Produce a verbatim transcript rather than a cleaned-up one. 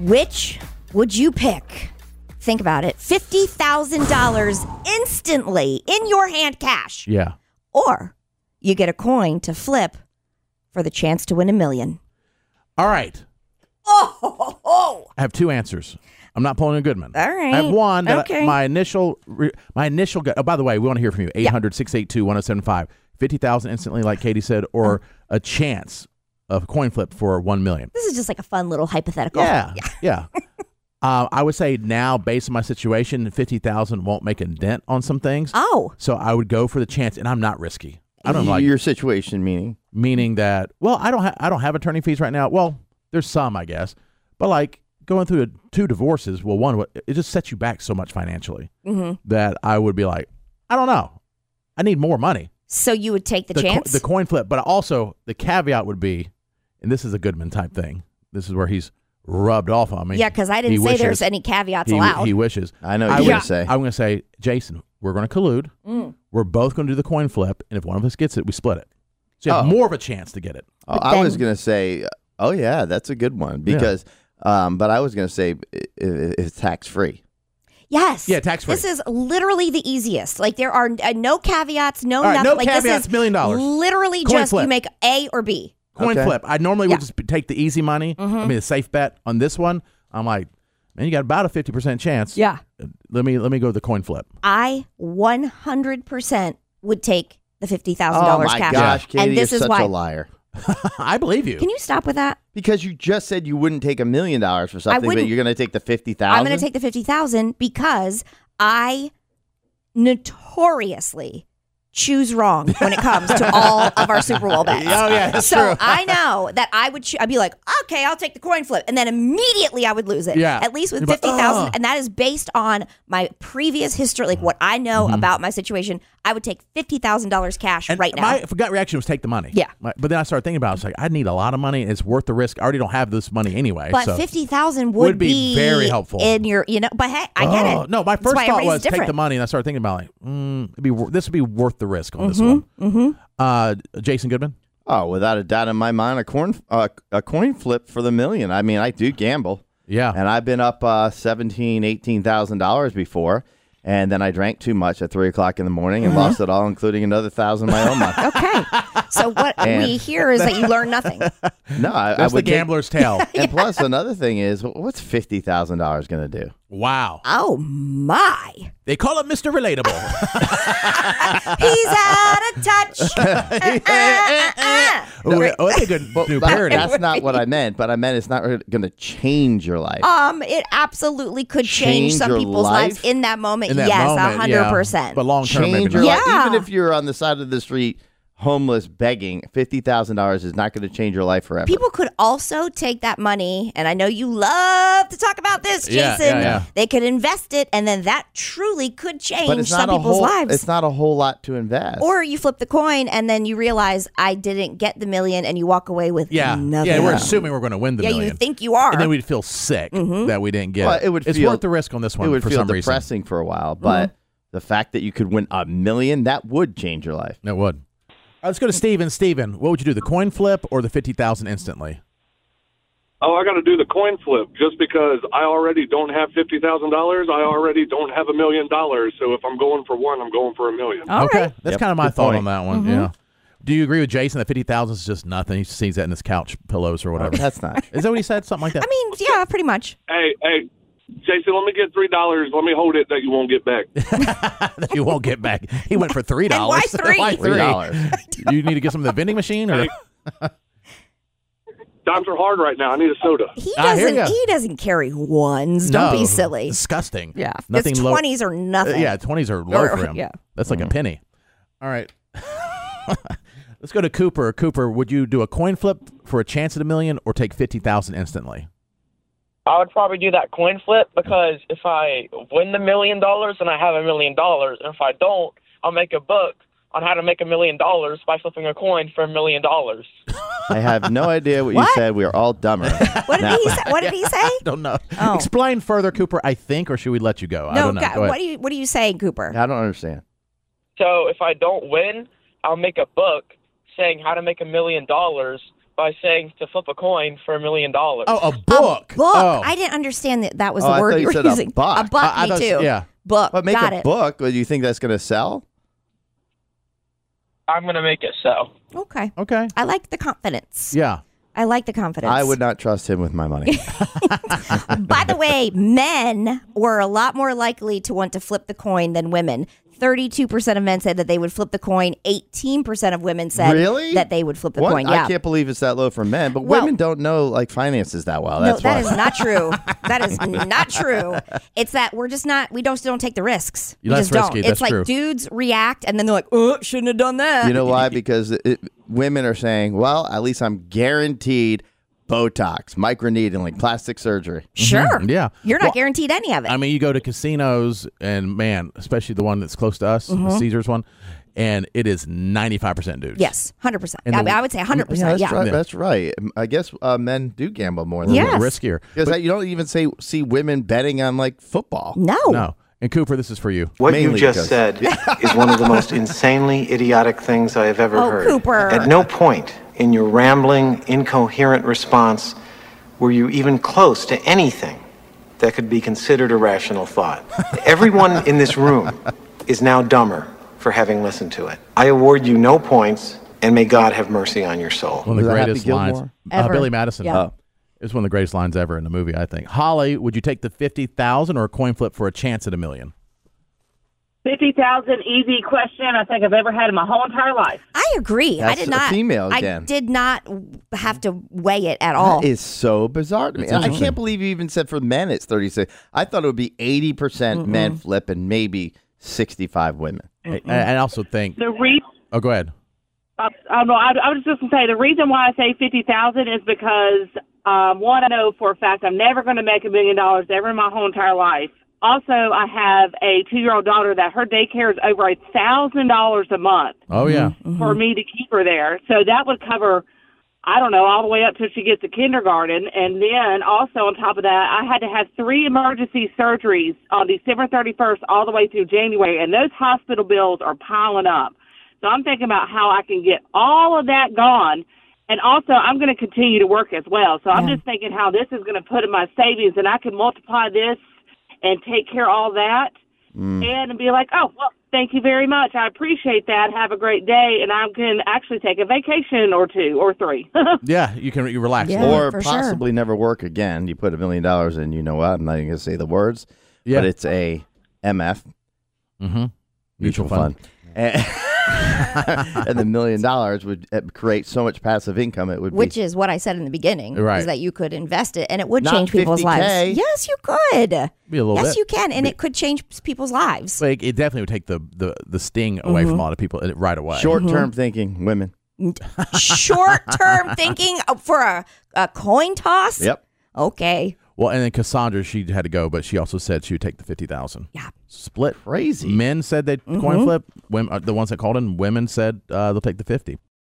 Which would you pick? Think about it. fifty thousand dollars instantly in your hand cash. Yeah. Or you get a coin to flip for the chance to win a million. All right. Oh, ho, ho, ho. I have two answers. I'm not pulling a Goodman. All right. I have one. That okay. I, my initial, my initial. Oh, by the way, we want to hear from you. eight hundred, six eight two, one oh seven five. fifty thousand instantly, like Katie said, or a chance of a coin flip for one million. This is just like a fun little hypothetical. Yeah. Yeah. yeah. uh, I would say now, based on my situation, fifty thousand won't make a dent on some things. Oh. So I would go for the chance, and I'm not risky. I don't like your situation, meaning meaning that. Well, I don't. Ha- I don't have attorney fees right now. Well, there's some, I guess, but like. Going through a, two divorces, well, one, it just sets you back so much financially mm-hmm. that I would be like, I don't know. I need more money. So you would take the, the chance? Co- the coin flip. But also, the caveat would be, and this is a Goodman type thing. This is where he's rubbed off on me. Yeah, because I didn't he say wishes, there's any caveats he, allowed. He wishes. I know what I you're would, going to say. I'm going to say, Jason, we're going to collude. Mm. We're both going to do the coin flip. And if one of us gets it, we split it. So you have oh. more of a chance to get it. Oh, I was going to say, oh, yeah, that's a good one. Because... Yeah. Um, but I was going to say it, it, it's tax-free. Yes. Yeah, tax-free. This is literally the easiest. Like, there are uh, no caviats, no right, nothing. no like, caveats, this is million dollars. Literally Coin just flip. You make A or B. Coin okay. flip. I normally yeah. would just take the easy money. Mm-hmm. I mean, the safe bet on this one. I'm like, man, you got about a fifty percent chance. Yeah. Let me let me go to the coin flip. I one hundred percent would take the fifty thousand dollars oh my cash. gosh, Katie, and this you're is such why. a liar. I believe you. Can you stop with that? Because you just said you wouldn't take a million dollars for something, but you're going to take the fifty thousand. I'm going to take the fifty thousand because I notoriously choose wrong when it comes to all of our Super Bowl bets. Oh yeah, that's so true. I know that I would. Cho- I'd be like, okay, I'll take the coin flip, and then immediately I would lose it. Yeah. At least with You're like, fifty thousand, "Ugh." and that is based on my previous history, like what I know Mm-hmm. about my situation. I would take fifty thousand dollars cash And right now. my gut reaction was take the money. Yeah. My- but then I started thinking about it. I was like, I need a lot of money. It's worth the risk. I already don't have this money anyway. But so. fifty thousand would, would be very helpful in your, you know. But hey, I get Oh, it. No, my That's first why thought everybody's was take the different. money, and I started thinking about like, mm, it'd be wor- this would be worth the risk on this Mm-hmm, one. mm-hmm. Uh, Jason Goodman. Oh, without a doubt in my mind, a coin uh, a coin flip for the million. I mean, I do gamble. Yeah. And I've been up uh, seventeen, eighteen thousand dollars before, and then I drank too much at three o'clock in the morning and Mm-hmm. lost it all, including another thousand of my own money. Okay. So what And- we hear is that you learn nothing. No, I, I That's the would take- gambler's tale. And plus, another thing is, what's fifty thousand dollars going to do? Wow. Oh my! They call it Mister Relatable. He's out of touch. Uh, uh, uh. oh, oh, that's a good But, new but parody. that's not what I meant. But I meant it's not going to change your life. Um, it absolutely could change, Change some your people's life? lives in that moment. In that yes, moment, hundred yeah. percent. But long term, maybe change not. your life. Yeah. Even if you're on the side of the street, homeless, begging, fifty thousand dollars is not going to change your life forever. People could also take that money, and I know you love to talk about this, Yeah, Jason. yeah, yeah. They could invest it, and then that truly could change but it's some not a people's whole. lives. It's not a whole lot to invest. Or you flip the coin, and then you realize I didn't get the million, and you walk away with Yeah. nothing. Yeah, we're assuming we're going to win the Yeah, million. you think you are. And then we'd feel sick that we didn't get Well, it. it would it's feel- worth the risk on this one it would for feel some reason. depressing for a while, but the fact that you could win a million, that would change your life. It would. All right, let's go to Steven. Steven, what would you do, the coin flip or the fifty thousand instantly? Oh, I got to do the coin flip just because I already don't have fifty thousand dollars. I already don't have a million dollars. So if I'm going for one, I'm going for a million. All okay. right. That's Yep, kind of my good thought point. on that one. Mm-hmm. Yeah. Do you agree with Jason that fifty thousand is just nothing? He sees that in his couch pillows or whatever. That's not. Is that what he said? Something like that? I mean, yeah, pretty much. Hey, hey, Jason, let me get three dollars. Let me hold it that you won't get back. that you won't get back. He went for three dollars. why three? why Three dollars. You need to get some of the vending machine, or Hey. Times are hard right now. I need a soda. He I hear doesn't. ya. He doesn't carry ones. Don't No, be silly. Disgusting. Yeah, nothing it's low. twenties or nothing. Uh, yeah, twenties are low Or- for him. yeah. That's like a penny. All right. Let's go to Cooper. Cooper, would you do a coin flip for a chance at a million or take fifty thousand instantly? I would probably do that coin flip because if I win the million dollars, then I have a million dollars. And if I don't, I'll make a book on how to make a million dollars by flipping a coin for a million dollars. I have no idea what, What? you said. We are all dumber. What did Now- he say? What did he say? I don't know. Oh. Explain further, Cooper, I think, or should we let you go? I No, don't know. God, Go ahead. what do you what are you saying, Cooper? I don't understand. So if I don't win, I'll make a book saying how to make a million dollars by saying to flip a coin for a million dollars. Oh, a book. A book. Oh. I didn't understand that that was Oh, the I word thought you you were said a using. buck. A buck, I- I me thought- too. yeah. Book. But make Got a it. book. Do you think that's going to sell? I'm going to make it so. Okay. Okay. I like the confidence. Yeah. I like the confidence. I would not trust him with my money. By the way, men were a lot more likely to want to flip the coin than women. thirty-two percent of men said that they would flip the coin. eighteen percent of women said Really? that they would flip the What? coin. Yeah. I can't believe it's that low for men, but Well- women don't know like finances that well. No, That's that why. is not true. That is not true. It's that we're just not, we don't, don't take the risks. We Less just don't. risky, It's that's like true. dudes react and then they're like, oh, shouldn't have done that. You know why? Because it, women are saying, well, at least I'm guaranteed Botox, microneedling, plastic surgery. Sure. Mhm, yeah. You're not Well, guaranteed any of it. I mean, you go to casinos, and man, especially the one that's close to us, the Caesars one, and it is ninety-five percent dudes. yes, one hundred percent. And I, the- mean, I would say one hundred Yeah, percent. that's Yeah. right. Yeah. That's right. I guess uh, men do gamble more than Yes. Riskier. because you don't even say see women betting on like football. No. No. And Cooper, this is for you. What you Mainly just because- said is one of the most insanely idiotic things I have ever Oh, heard. Cooper. At no point in your rambling, incoherent response were you even close to anything that could be considered a rational thought. Everyone in this room is now dumber for having listened to it. I award you no points, and may God have mercy on your soul. One of the Was that Happy greatest lines. Gilmore? Uh, Ever. Billy Madison. Yeah. Oh. It's one of the greatest lines ever in the movie, I think. Holly, would you take the fifty thousand or a coin flip for a chance at a million? fifty thousand easy question I think I've ever had in my whole entire life. I agree. I That's did a not. female I again. did not have to weigh it at all. That is so bizarre to me. It's And I interesting. can't believe you even said for men it's thirty-six. I thought it would be eighty percent men flip and maybe sixty-five women. And I also think. The re- Oh, go ahead. uh, I don't know. I, I was just going to say the reason why I say fifty thousand is because um, one, I know for a fact I'm never going to make a million dollars ever in my whole entire life. Also, I have a two-year-old daughter that her daycare is over a thousand dollars a month Oh, yeah. for me to keep her there. So that would cover, I don't know, all the way up till she gets to kindergarten. And then also on top of that, I had to have three emergency surgeries on December thirty-first all the way through January, and those hospital bills are piling up. So I'm thinking about how I can get all of that gone. And also, I'm going to continue to work as well. So I'm Yeah. just thinking how this is going to put in my savings, and I can multiply this and take care of all that and be like, oh, well, thank you very much. I appreciate that. Have a great day. And I can actually take a vacation or two or three. Yeah, you can you relax. Yeah. a little. Or for sure. possibly never work again. You put a million dollars in, you know what? I'm not even going to say the words, Yeah. but it's a M F, Mm-hmm. mutual fund. And, and the million dollars would uh, create so much passive income. It would Which be is what I said in the beginning, Right. is that you could invest it and it would Not change people's fifty K. lives. Yes, you could. Be a little yes, bit. you can, and it could change people's lives. Like, it definitely would take the, the, the sting away from a lot of people uh, right away. short term thinking. Women. Short-term thinking for a, a coin toss. Yep. Okay. Well, and then Cassandra, she had to go, but she also said she would take the fifty thousand. Yeah. Split. Crazy. Men said they'd coin flip. Women, uh, the ones that called in, women said uh, they'll take the fifty.